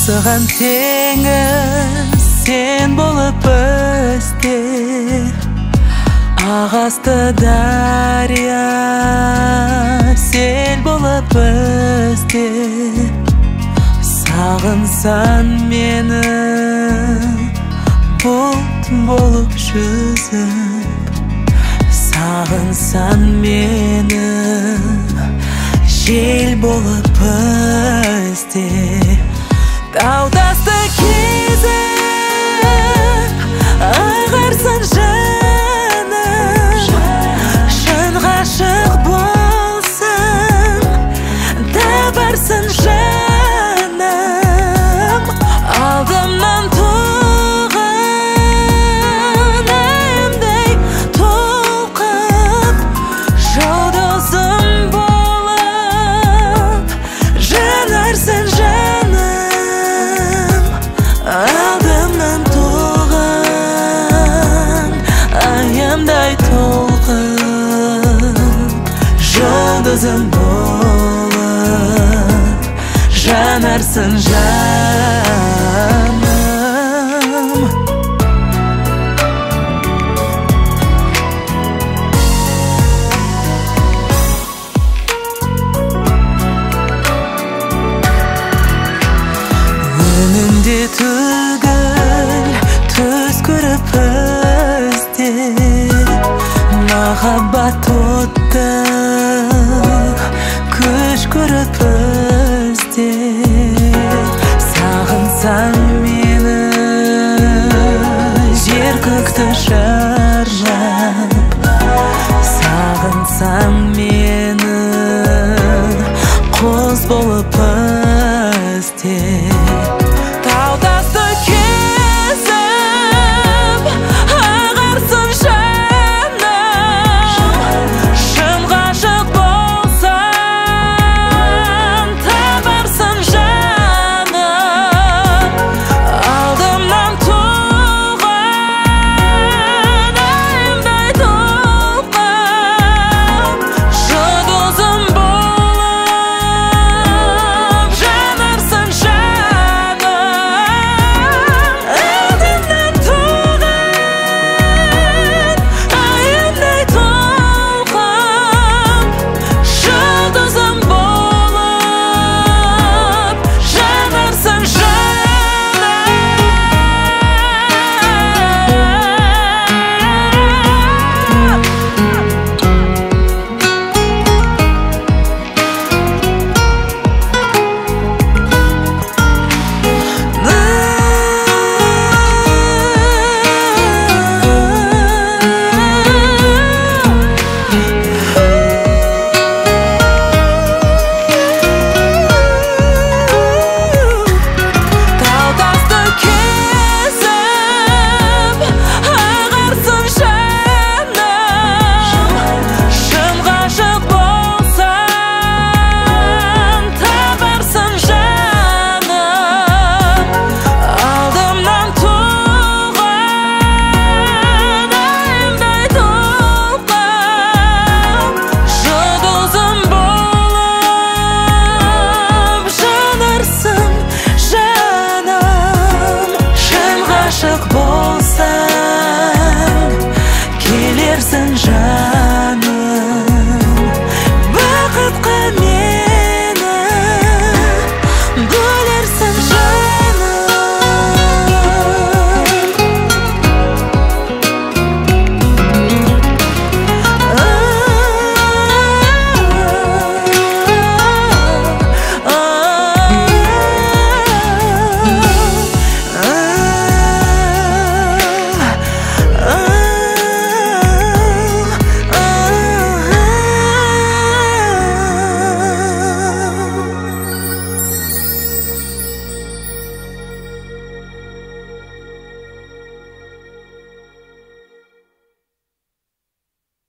Осыған теңіз сен болып өсте, ағасты дария сел болып өсте. Сағынсан мені бұлт болып жүзіп, сағынсан мені жел болып өсте. Тау-тасты кезіп ағарсын жаным, шын ғашық болсаң табарсын жаным. Алдымнан туған айымдай толқып, жұлдызым болып жанарсың жаным. Алдымнан туған айымдай толқып, жұлдызым болып жанарсың жаным. Önünde түгіл түс көріп ізде, махаббат отты күш көріп ізде. Сағынсаң мені жер көкті шарлап, сағынсаң мені құс болып ізде.